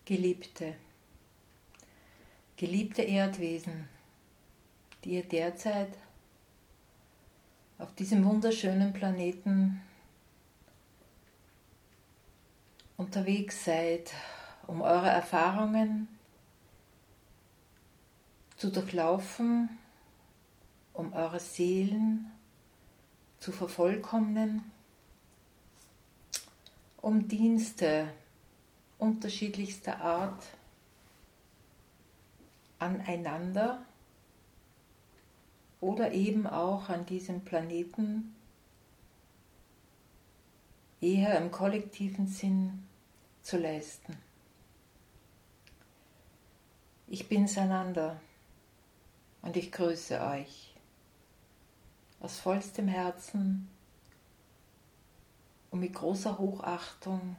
Geliebte Erdwesen, die ihr derzeit auf diesem wunderschönen Planeten unterwegs seid, um eure Erfahrungen zu durchlaufen, um eure Seelen zu vervollkommnen, um Dienste unterschiedlichster Art aneinander oder eben auch an diesem Planeten eher im kollektiven Sinn zu leisten. Ich bin Sananda und ich grüße euch aus vollstem Herzen und mit großer Hochachtung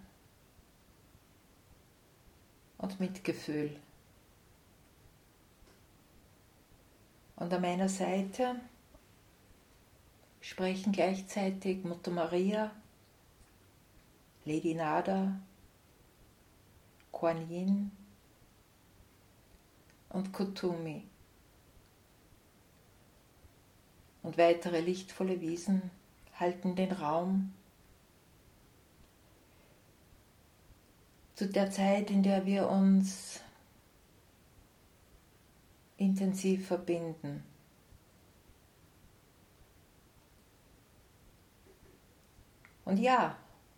und Mitgefühl. Und an meiner Seite sprechen gleichzeitig Mutter Maria, Lady Nada, Kuan Yin und Kuthumi. Und weitere lichtvolle Wesen halten den Raum zu der Zeit, in der wir uns intensiv verbinden. Und ja,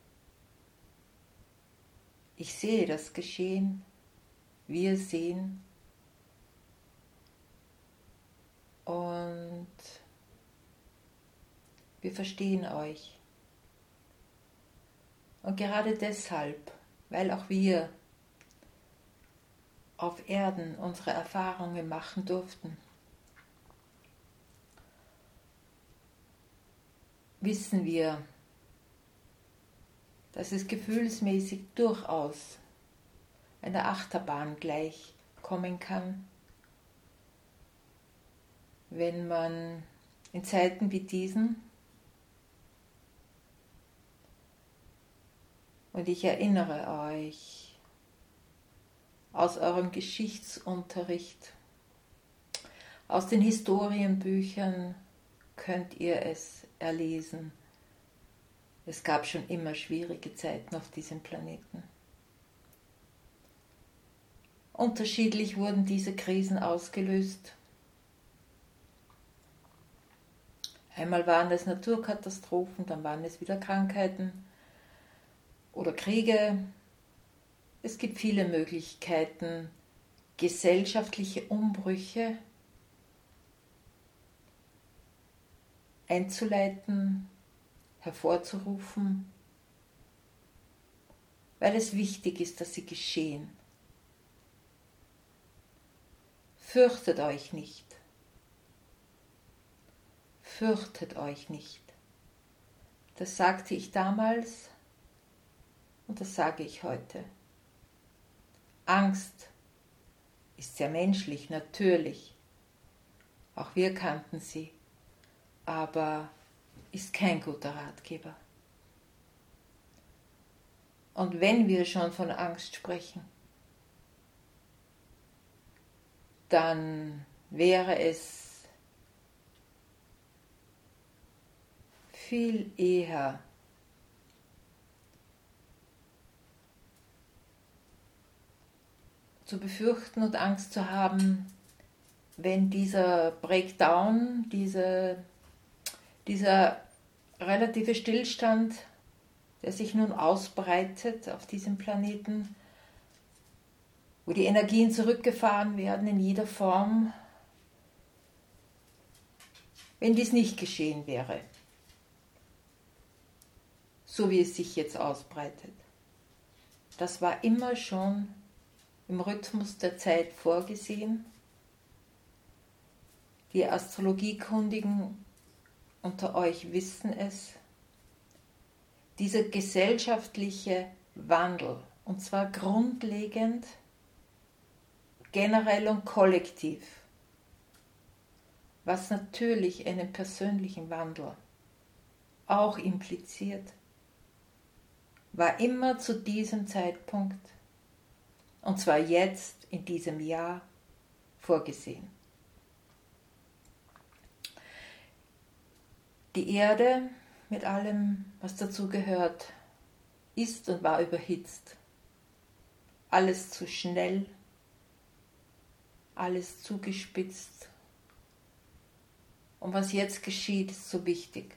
ich sehe das Geschehen, wir sehen und wir verstehen euch. Und gerade deshalb, weil auch wir auf Erden unsere Erfahrungen machen durften, wissen wir, dass es gefühlsmäßig durchaus einer Achterbahn gleich kommen kann, wenn man in Zeiten wie diesen, und ich erinnere euch aus eurem Geschichtsunterricht, aus den Historienbüchern könnt ihr es erlesen. Es gab schon immer schwierige Zeiten auf diesem Planeten. Unterschiedlich wurden diese Krisen ausgelöst. Einmal waren es Naturkatastrophen, dann waren es wieder Krankheiten oder Kriege. Es gibt viele Möglichkeiten, gesellschaftliche Umbrüche einzuleiten, hervorzurufen, weil es wichtig ist, dass sie geschehen. Fürchtet euch nicht. Fürchtet euch nicht. Das sagte ich damals und das sage ich heute. Angst ist sehr menschlich, natürlich. Auch wir kannten sie, aber ist kein guter Ratgeber. Und wenn wir schon von Angst sprechen, dann wäre es viel eher zu befürchten und Angst zu haben, wenn dieser Breakdown, dieser relative Stillstand, der sich nun ausbreitet auf diesem Planeten, wo die Energien zurückgefahren werden in jeder Form, wenn dies nicht geschehen wäre, so wie es sich jetzt ausbreitet. Das war immer schon im Rhythmus der Zeit vorgesehen. Die Astrologiekundigen unter euch wissen es. Dieser gesellschaftliche Wandel, und zwar grundlegend, generell und kollektiv, was natürlich einen persönlichen Wandel auch impliziert, war immer zu diesem Zeitpunkt Und zwar jetzt, in diesem Jahr, vorgesehen. Die Erde mit allem, was dazu gehört, ist und war überhitzt. Alles zu schnell, alles zugespitzt. Und was jetzt geschieht, ist so wichtig.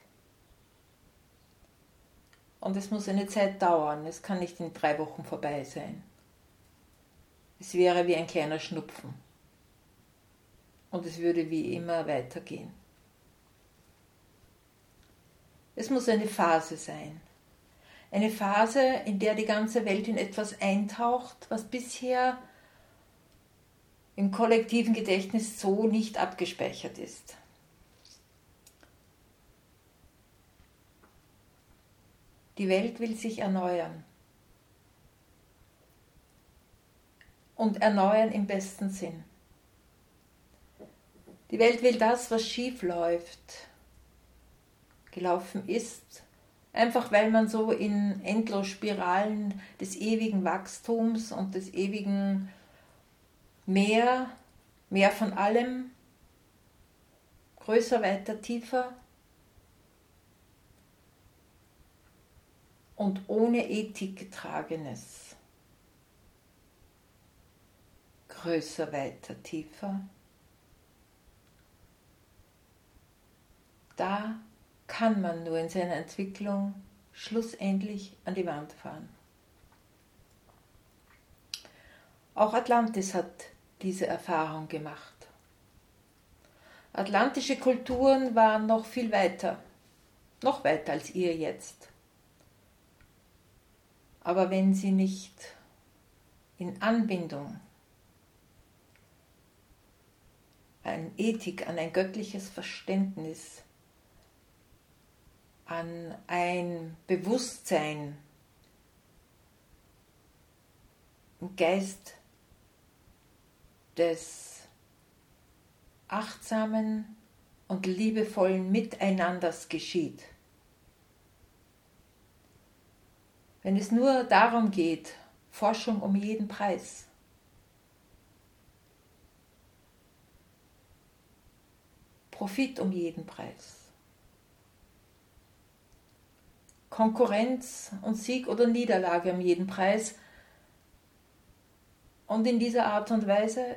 Und es muss eine Zeit dauern, es kann nicht in 3 Wochen vorbei sein. Es wäre wie ein kleiner Schnupfen. Und es würde wie immer weitergehen. Es muss eine Phase sein. Eine Phase, in der die ganze Welt in etwas eintaucht, was bisher im kollektiven Gedächtnis so nicht abgespeichert ist. Die Welt will sich erneuern. Und erneuern im besten Sinn. Die Welt will das, was schief läuft, gelaufen ist, einfach weil man so in Endlosspiralen des ewigen Wachstums und des ewigen mehr von allem, größer, weiter, tiefer und ohne Ethik getragenes, größer, weiter, tiefer. Da kann man nur in seiner Entwicklung schlussendlich an die Wand fahren. Auch Atlantis hat diese Erfahrung gemacht. Atlantische Kulturen waren noch viel weiter, noch weiter als ihr jetzt. Aber wenn sie nicht in Anbindung an Ethik, an ein göttliches Verständnis, an ein Bewusstsein im Geist des achtsamen und liebevollen Miteinanders geschieht. Wenn es nur darum geht, Forschung um jeden Preis, Profit um jeden Preis, Konkurrenz und Sieg oder Niederlage um jeden Preis. Und in dieser Art und Weise,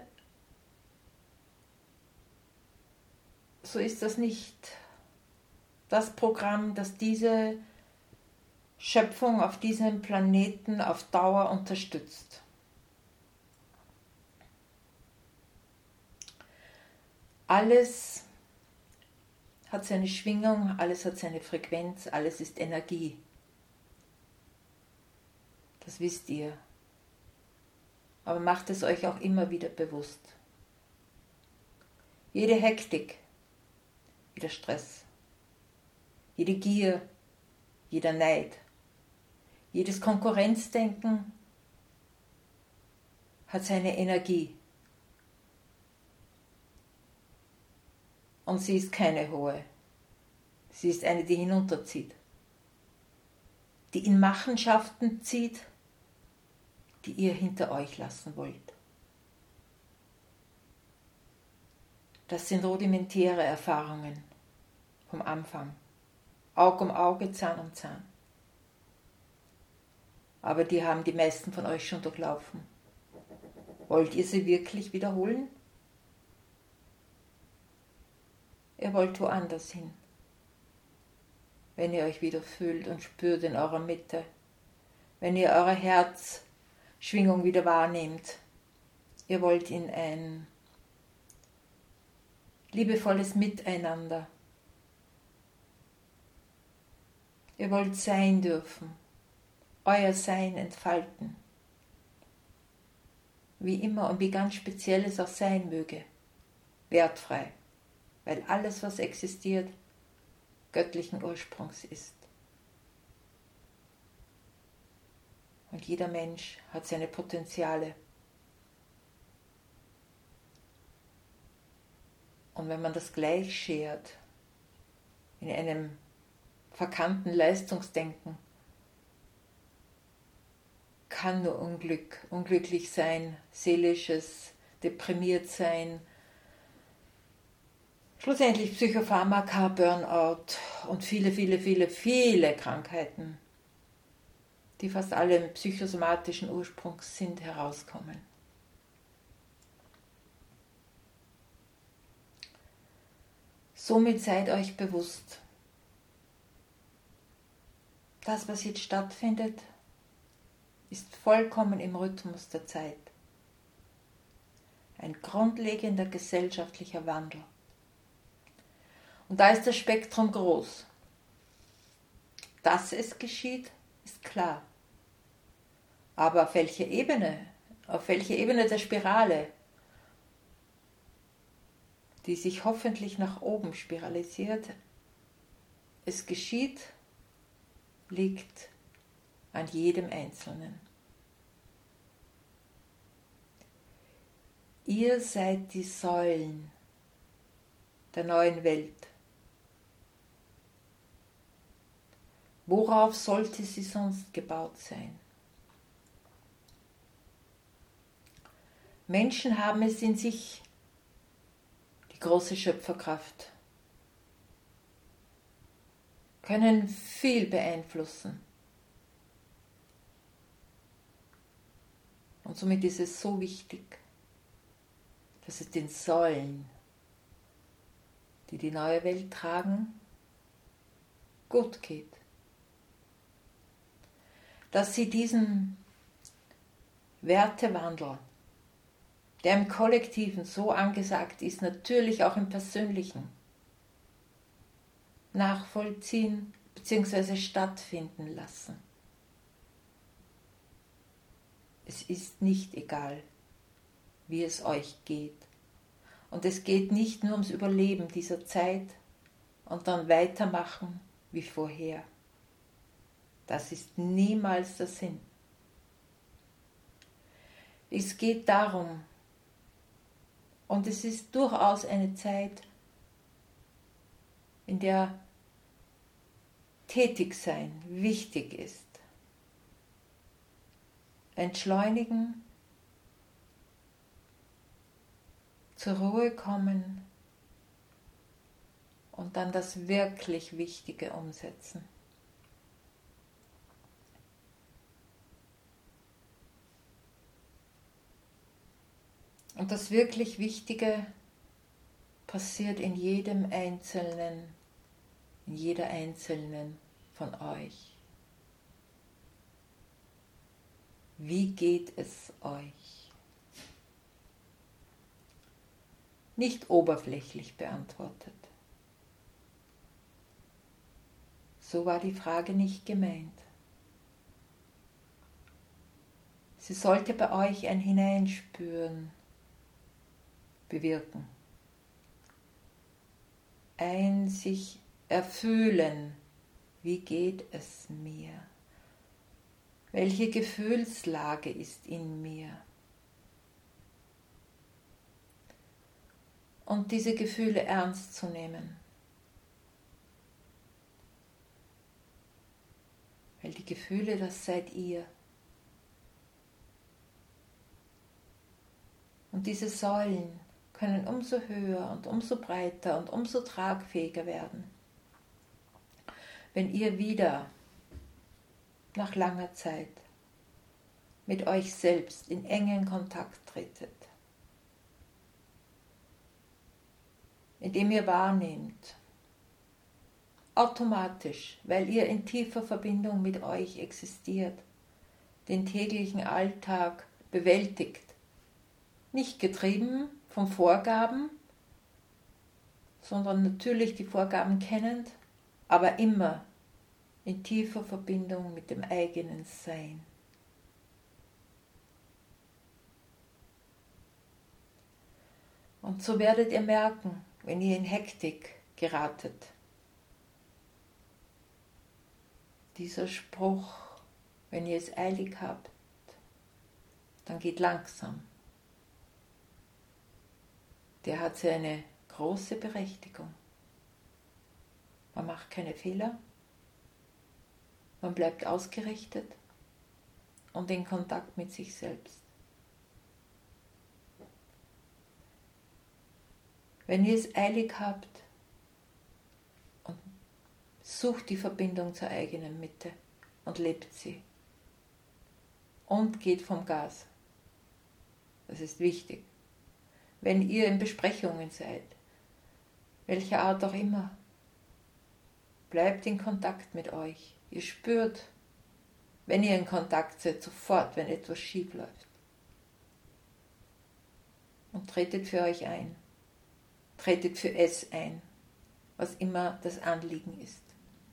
so ist das nicht das Programm, das diese Schöpfung auf diesem Planeten auf Dauer unterstützt. Alles hat seine Schwingung, alles hat seine Frequenz, alles ist Energie. Das wisst ihr. Aber macht es euch auch immer wieder bewusst. Jede Hektik, jeder Stress, jede Gier, jeder Neid, jedes Konkurrenzdenken hat seine Energie. Und sie ist keine hohe. Sie ist eine, die hinunterzieht. Die in Machenschaften zieht, die ihr hinter euch lassen wollt. Das sind rudimentäre Erfahrungen vom Anfang. Aug um Auge, Zahn um Zahn. Aber die haben die meisten von euch schon durchlaufen. Wollt ihr sie wirklich wiederholen? Ihr wollt woanders hin. Wenn ihr euch wieder fühlt und spürt in eurer Mitte, wenn ihr eure Herzschwingung wieder wahrnehmt, ihr wollt in ein liebevolles Miteinander. Ihr wollt sein dürfen, euer Sein entfalten, wie immer und wie ganz speziell es auch sein möge, wertfrei. Weil alles, was existiert, göttlichen Ursprungs ist. Und jeder Mensch hat seine Potenziale. Und wenn man das gleich schert, in einem verkannten Leistungsdenken, kann nur unglücklich sein, seelisches, deprimiert sein, schlussendlich Psychopharmaka, Burnout und viele Krankheiten, die fast alle psychosomatischen Ursprungs sind, herauskommen. Somit seid euch bewusst, das, was jetzt stattfindet, ist vollkommen im Rhythmus der Zeit. Ein grundlegender gesellschaftlicher Wandel. Und da ist das Spektrum groß. Dass es geschieht, ist klar. Aber auf welcher Ebene der Spirale, die sich hoffentlich nach oben spiralisiert, es geschieht, liegt an jedem Einzelnen. Ihr seid die Säulen der neuen Welt. Worauf sollte sie sonst gebaut sein? Menschen haben es in sich, die große Schöpferkraft, können viel beeinflussen. Und somit ist es so wichtig, dass es den Säulen, die die neue Welt tragen, gut geht. Dass sie diesen Wertewandel, der im Kollektiven so angesagt ist, natürlich auch im Persönlichen, nachvollziehen bzw. stattfinden lassen. Es ist nicht egal, wie es euch geht. Und es geht nicht nur ums Überleben dieser Zeit und dann weitermachen wie vorher. Das ist niemals der Sinn. Es geht darum, und es ist durchaus eine Zeit, in der Tätigsein wichtig ist. Entschleunigen, zur Ruhe kommen und dann das wirklich Wichtige umsetzen. Und das wirklich Wichtige passiert in jedem Einzelnen, in jeder Einzelnen von euch. Wie geht es euch? Nicht oberflächlich beantwortet. So war die Frage nicht gemeint. Sie sollte bei euch ein Hineinspüren bewirken. Ein sich erfühlen, wie geht es mir? Welche Gefühlslage ist in mir? Und diese Gefühle ernst zu nehmen. Weil die Gefühle, das seid ihr. Und diese Säulen können umso höher und umso breiter und umso tragfähiger werden, wenn ihr wieder nach langer Zeit mit euch selbst in engen Kontakt tretet, indem ihr wahrnehmt, automatisch, weil ihr in tiefer Verbindung mit euch existiert, den täglichen Alltag bewältigt, nicht getrieben von Vorgaben, sondern natürlich die Vorgaben kennend, aber immer in tiefer Verbindung mit dem eigenen Sein. Und so werdet ihr merken, wenn ihr in Hektik geratet, dieser Spruch, wenn ihr es eilig habt, dann geht langsam. Der hat seine große Berechtigung. Man macht keine Fehler, man bleibt ausgerichtet und in Kontakt mit sich selbst. Wenn ihr es eilig habt, und sucht die Verbindung zur eigenen Mitte und lebt sie. Und geht vom Gas. Das ist wichtig. Wenn ihr in Besprechungen seid, welcher Art auch immer, bleibt in Kontakt mit euch. Ihr spürt, wenn ihr in Kontakt seid, sofort, wenn etwas schief läuft. Und tretet für euch ein. Tretet für es ein, was immer das Anliegen ist.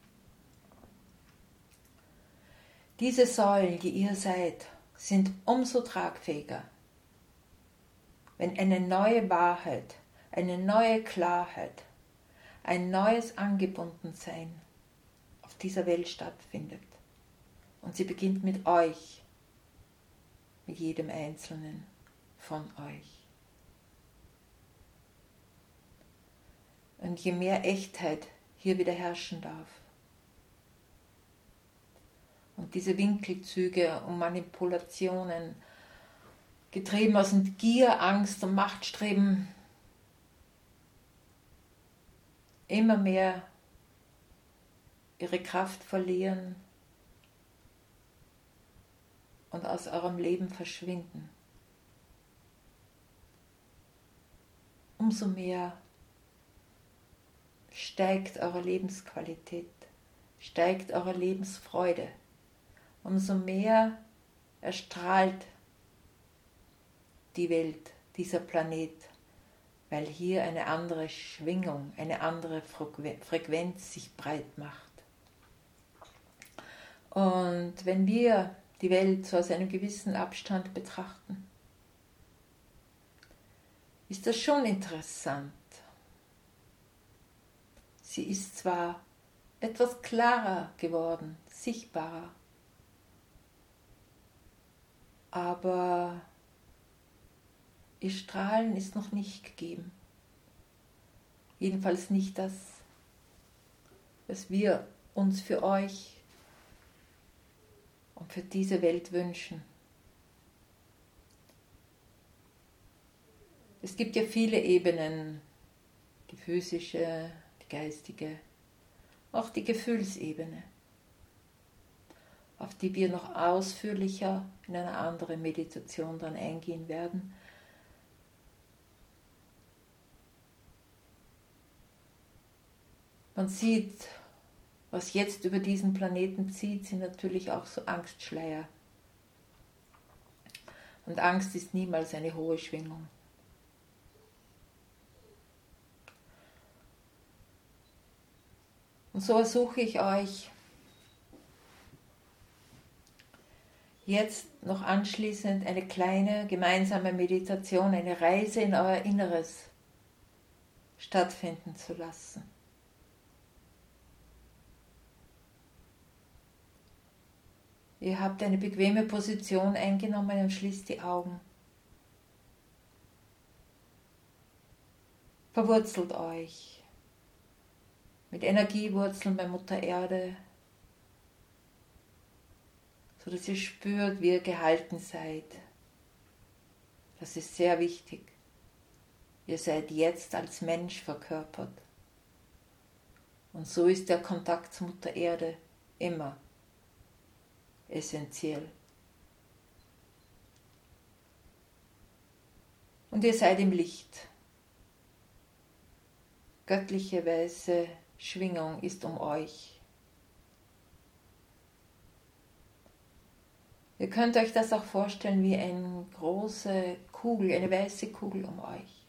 Diese Säulen, die ihr seid, sind umso tragfähiger, wenn eine neue Wahrheit, eine neue Klarheit, ein neues Angebundensein auf dieser Welt stattfindet. Und sie beginnt mit euch, mit jedem Einzelnen von euch. Und je mehr Echtheit hier wieder herrschen darf und diese Winkelzüge und Manipulationen, getrieben aus Gier, Angst und Machtstreben, immer mehr ihre Kraft verlieren und aus eurem Leben verschwinden, umso mehr steigt eure Lebensqualität, steigt eure Lebensfreude, umso mehr erstrahlt die Welt, dieser Planet, weil hier eine andere Schwingung, eine andere Frequenz sich breit macht. Und wenn wir die Welt so aus einem gewissen Abstand betrachten, ist das schon interessant. Sie ist zwar etwas klarer geworden, sichtbarer, aber ihr Strahlen ist noch nicht gegeben. Jedenfalls nicht das, was wir uns für euch und für diese Welt wünschen. Es gibt ja viele Ebenen, die physische, die geistige, auch die Gefühlsebene, auf die wir noch ausführlicher in einer anderen Meditation dann eingehen werden. Man sieht, was jetzt über diesen Planeten zieht, sind natürlich auch so Angstschleier. Und Angst ist niemals eine hohe Schwingung. Und so ersuche ich euch, jetzt noch anschließend eine kleine gemeinsame Meditation, eine Reise in euer Inneres stattfinden zu lassen. Ihr habt eine bequeme Position eingenommen und schließt die Augen. Verwurzelt euch mit Energiewurzeln bei Mutter Erde, sodass ihr spürt, wie ihr gehalten seid. Das ist sehr wichtig. Ihr seid jetzt als Mensch verkörpert. Und so ist der Kontakt zur Mutter Erde immer essentiell. Und ihr seid im Licht. Göttliche weiße Schwingung ist um euch. Ihr könnt euch das auch vorstellen wie eine große Kugel, eine weiße Kugel um euch.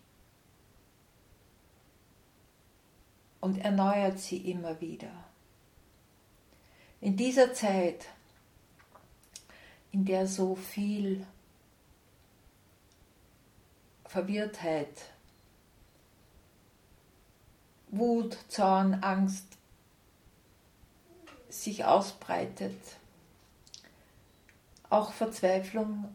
Und erneuert sie immer wieder. In dieser Zeit, in der so viel Verwirrtheit, Wut, Zorn, Angst sich ausbreitet, auch Verzweiflung,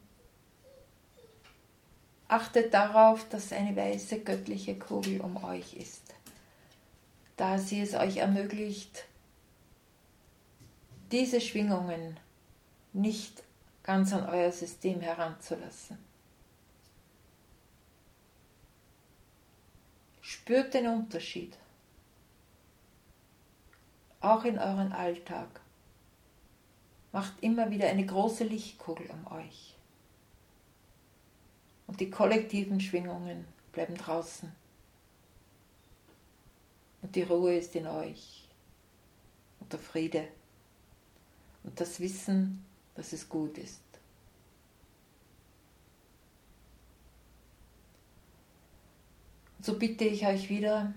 achtet darauf, dass eine weiße göttliche Kugel um euch ist, da sie es euch ermöglicht, diese Schwingungen nicht ganz an euer System heranzulassen. Spürt den Unterschied, auch in euren Alltag. Macht immer wieder eine große Lichtkugel um euch. Und die kollektiven Schwingungen bleiben draußen. Und die Ruhe ist in euch. Und der Friede. Und das Wissen, dass es gut ist. Und so bitte ich euch wieder,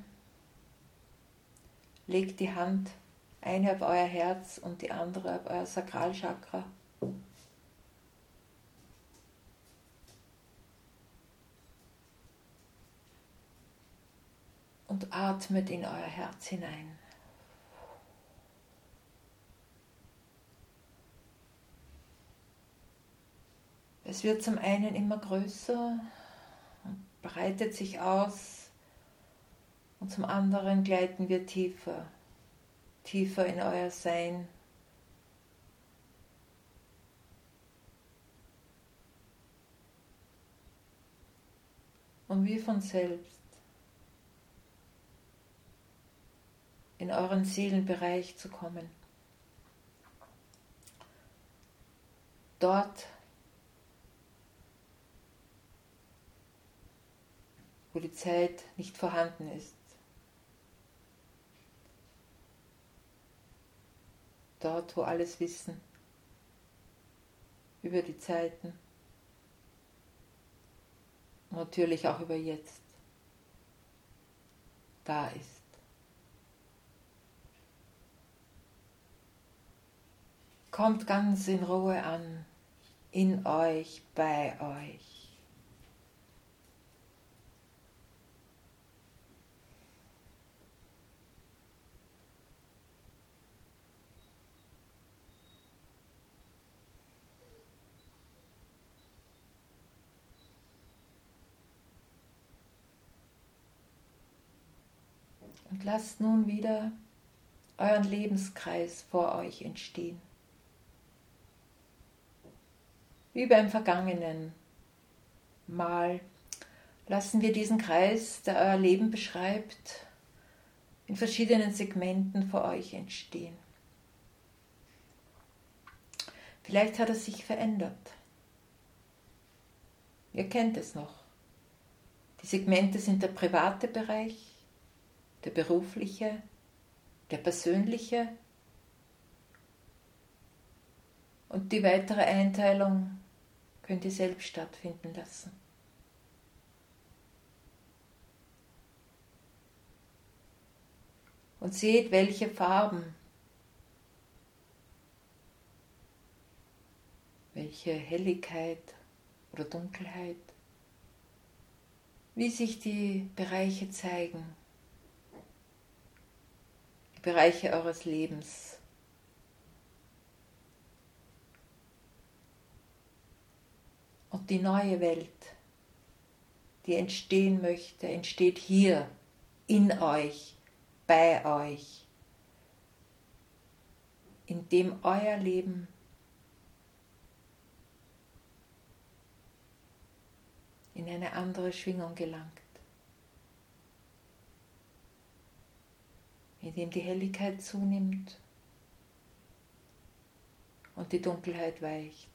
legt die Hand, eine auf euer Herz und die andere auf euer Sakralchakra. Und atmet in euer Herz hinein. Es wird zum einen immer größer und breitet sich aus und zum anderen gleiten wir tiefer, tiefer in euer Sein. Und wie von selbst in euren Seelenbereich zu kommen. Dort, wo die Zeit nicht vorhanden ist. Dort, wo alles Wissen über die Zeiten, und natürlich auch über jetzt, da ist. Kommt ganz in Ruhe an, in euch, bei euch. Und lasst nun wieder euren Lebenskreis vor euch entstehen. Wie beim vergangenen Mal lassen wir diesen Kreis, der euer Leben beschreibt, in verschiedenen Segmenten vor euch entstehen. Vielleicht hat er sich verändert. Ihr kennt es noch. Die Segmente sind der private Bereich, der berufliche, der persönliche und die weitere Einteilung könnt ihr selbst stattfinden lassen. Und seht, welche Farben, welche Helligkeit oder Dunkelheit, wie sich die Bereiche zeigen, die Bereiche eures Lebens. Und die neue Welt, die entstehen möchte, entsteht hier, in euch, bei euch, indem euer Leben in eine andere Schwingung gelangt, indem die Helligkeit zunimmt und die Dunkelheit weicht.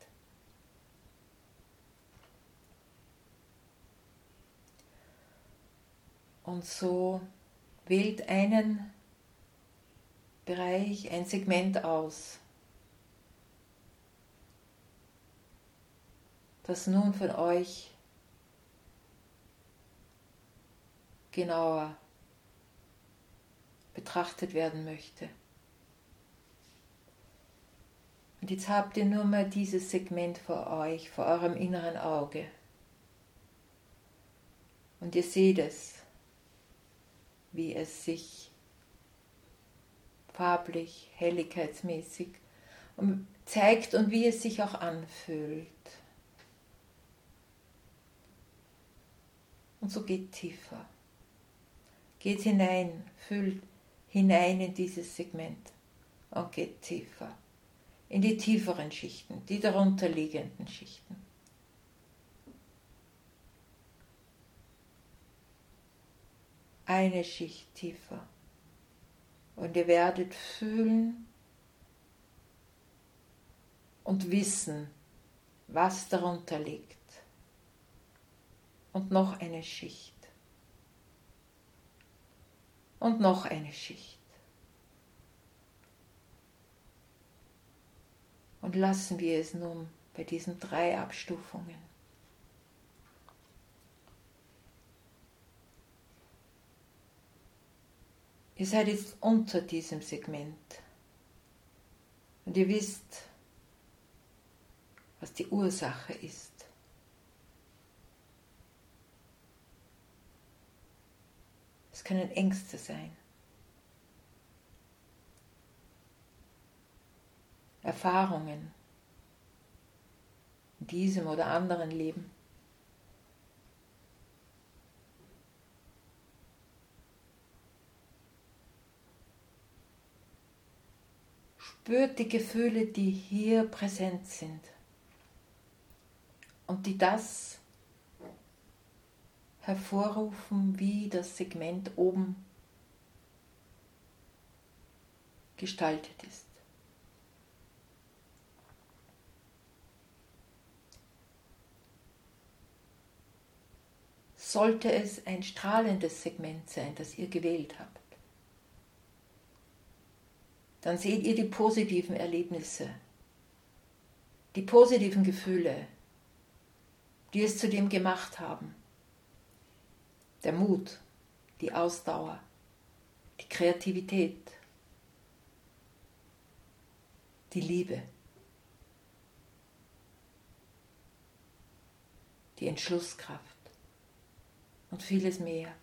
Und so wählt einen Bereich, ein Segment aus, das nun von euch genauer betrachtet werden möchte. Und jetzt habt ihr nur mal dieses Segment vor euch, vor eurem inneren Auge. Und ihr seht es, wie es sich farblich, helligkeitsmäßig zeigt und wie es sich auch anfühlt. Und so geht tiefer. Geht hinein, fühlt hinein in dieses Segment und geht tiefer. in die tieferen Schichten, die darunterliegenden Schichten. Eine Schicht tiefer. Und ihr werdet fühlen und wissen, was darunter liegt. Und noch eine Schicht. Und noch eine Schicht. Und lassen wir es nun bei diesen 3 Abstufungen. Ihr seid jetzt unter diesem Segment. Und ihr wisst, was die Ursache ist. Es können Ängste sein. Erfahrungen in diesem oder anderen Leben. Spürt die Gefühle, die hier präsent sind und die das hervorrufen, wie das Segment oben gestaltet ist. Sollte es ein strahlendes Segment sein, das ihr gewählt habt, dann seht ihr die positiven Erlebnisse, die positiven Gefühle, die es zu dem gemacht haben. Der Mut, die Ausdauer, die Kreativität, die Liebe, die Entschlusskraft und vieles mehr.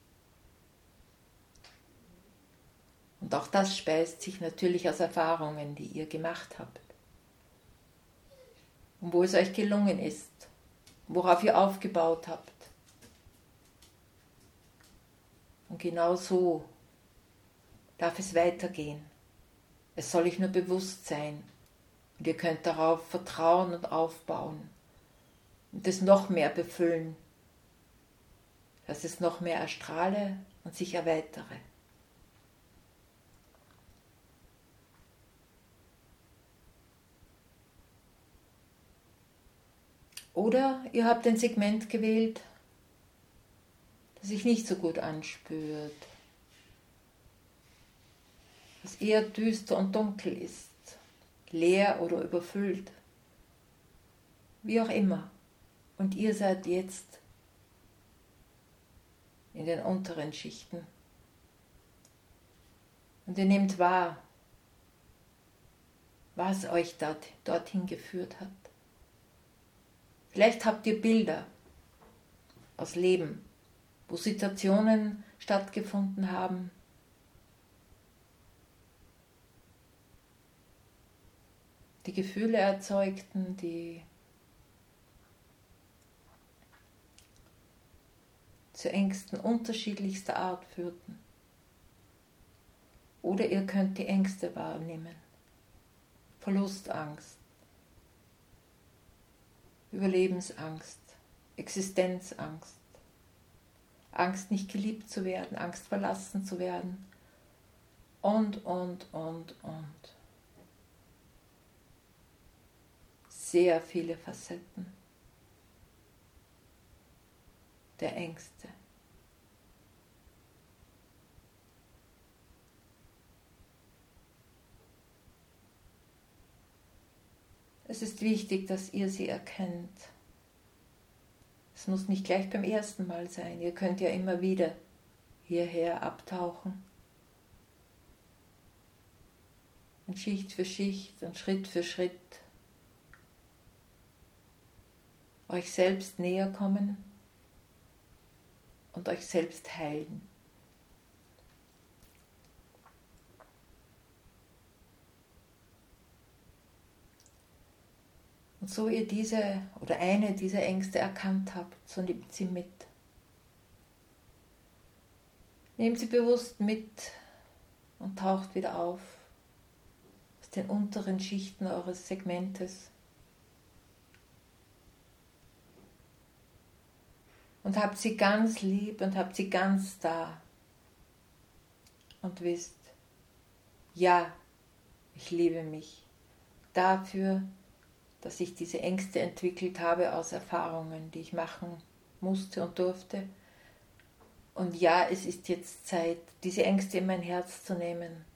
Und auch das speist sich natürlich aus Erfahrungen, die ihr gemacht habt. Und wo es euch gelungen ist, worauf ihr aufgebaut habt. Und genau so darf es weitergehen. Es soll euch nur bewusst sein. Und ihr könnt darauf vertrauen und aufbauen. Und es noch mehr befüllen. Dass es noch mehr erstrahle und sich erweitere. Oder ihr habt ein Segment gewählt, das sich nicht so gut anspürt, das eher düster und dunkel ist, leer oder überfüllt, wie auch immer. Und ihr seid jetzt in den unteren Schichten. Und ihr nehmt wahr, was euch dorthin geführt hat. Vielleicht habt ihr Bilder aus Leben, wo Situationen stattgefunden haben, die Gefühle erzeugten, die zu Ängsten unterschiedlichster Art führten. Oder ihr könnt die Ängste wahrnehmen. Verlustangst, Überlebensangst, Existenzangst, Angst nicht geliebt zu werden, Angst verlassen zu werden und. Sehr viele Facetten der Ängste. Es ist wichtig, dass ihr sie erkennt. Es muss nicht gleich beim ersten Mal sein. Ihr könnt ja immer wieder hierher abtauchen. Und Schicht für Schicht und Schritt für Schritt euch selbst näher kommen und euch selbst heilen. Und so ihr diese oder eine dieser Ängste erkannt habt, so nehmt sie mit. Nehmt sie bewusst mit und taucht wieder auf aus den unteren Schichten eures Segmentes. Und habt sie ganz lieb und habt sie ganz da. Und wisst, ja, ich liebe mich dafür, dass ich diese Ängste entwickelt habe aus Erfahrungen, die ich machen musste und durfte. Und ja, es ist jetzt Zeit, diese Ängste in mein Herz zu nehmen,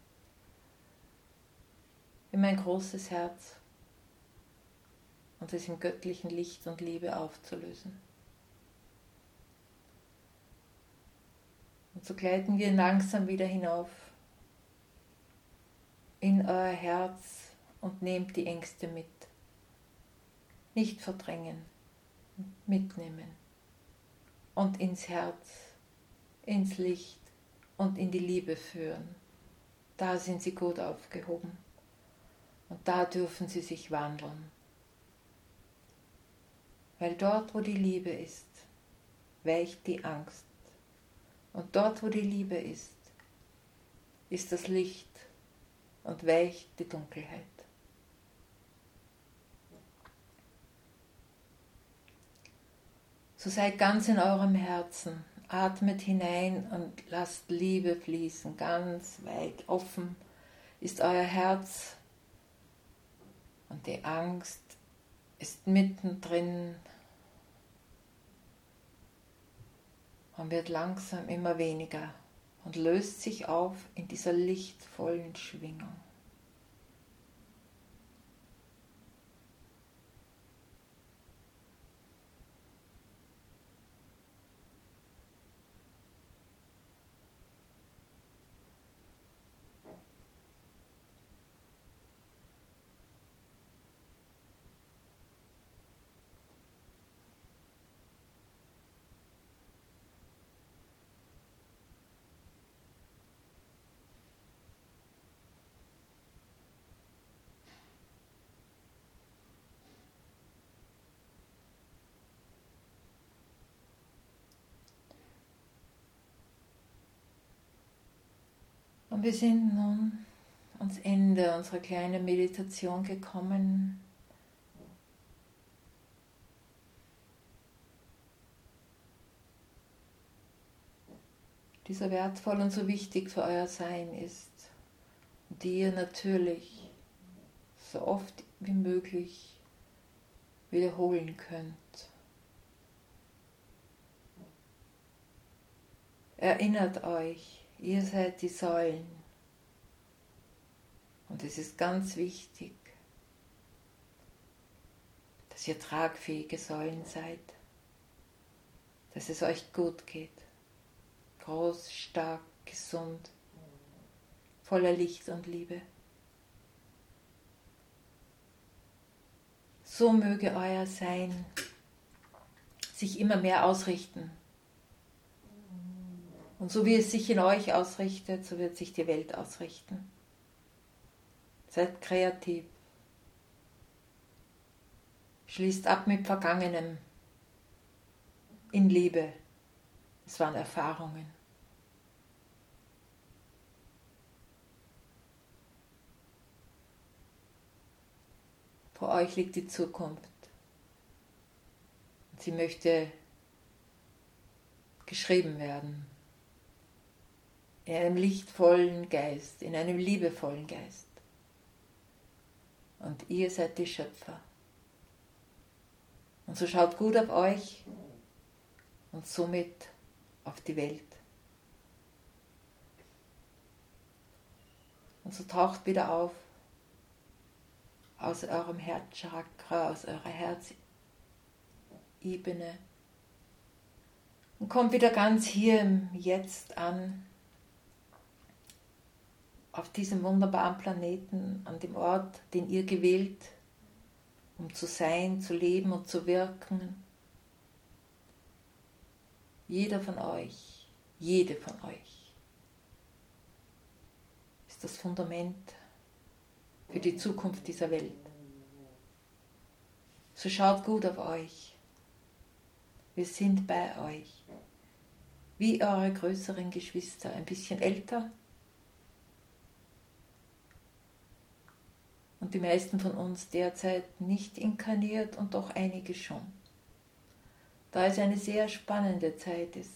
in mein großes Herz und es im göttlichen Licht und Liebe aufzulösen. Und so gleiten wir langsam wieder hinauf in euer Herz und nehmt die Ängste mit. Nicht verdrängen, mitnehmen und ins Herz, ins Licht und in die Liebe führen. Da sind sie gut aufgehoben und da dürfen sie sich wandeln. Weil dort, wo die Liebe ist, weicht die Angst. Und dort, wo die Liebe ist das Licht und weicht die Dunkelheit. So seid ganz in eurem Herzen, atmet hinein und lasst Liebe fließen, ganz weit offen ist euer Herz und die Angst ist mittendrin und wird langsam immer weniger und löst sich auf in dieser lichtvollen Schwingung. Und wir sind nun ans Ende unserer kleinen Meditation gekommen. Die so wertvoll und so wichtig für euer Sein ist. Und die ihr natürlich so oft wie möglich wiederholen könnt. Erinnert euch, ihr seid die Säulen. Und es ist ganz wichtig, dass ihr tragfähige Säulen seid, dass es euch gut geht, groß, stark, gesund, voller Licht und Liebe. So möge euer Sein sich immer mehr ausrichten. Und so wie es sich in euch ausrichtet, so wird sich die Welt ausrichten. Seid kreativ. Schließt ab mit Vergangenem. In Liebe. Es waren Erfahrungen. Vor euch liegt die Zukunft. Und sie möchte geschrieben werden. In einem lichtvollen Geist, in einem liebevollen Geist. Und ihr seid die Schöpfer. Und so schaut gut auf euch und somit auf die Welt. Und so taucht wieder auf aus eurem Herzchakra, aus eurer Herzebene und kommt wieder ganz hier im Jetzt an, auf diesem wunderbaren Planeten, an dem Ort, den ihr gewählt, um zu sein, zu leben und zu wirken. Jede von euch ist das Fundament für die Zukunft dieser Welt. So schaut gut auf euch. Wir sind bei euch. Wie eure größeren Geschwister, ein bisschen älter, und die meisten von uns derzeit nicht inkarniert und doch einige schon. Da es eine sehr spannende Zeit ist.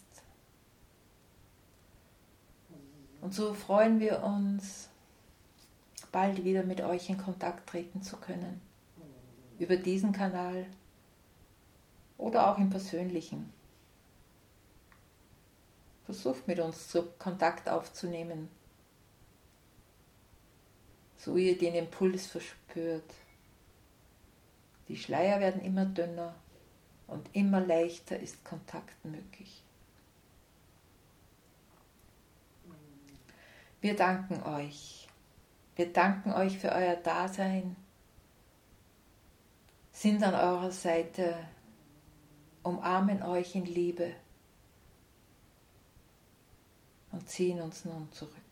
Und so freuen wir uns, bald wieder mit euch in Kontakt treten zu können. Über diesen Kanal oder auch im persönlichen. Versucht mit uns Kontakt aufzunehmen, so ihr den Impuls verspürt. Die Schleier werden immer dünner und immer leichter ist Kontakt möglich. Wir danken euch. Wir danken euch für euer Dasein, sind an eurer Seite, umarmen euch in Liebe und ziehen uns nun zurück.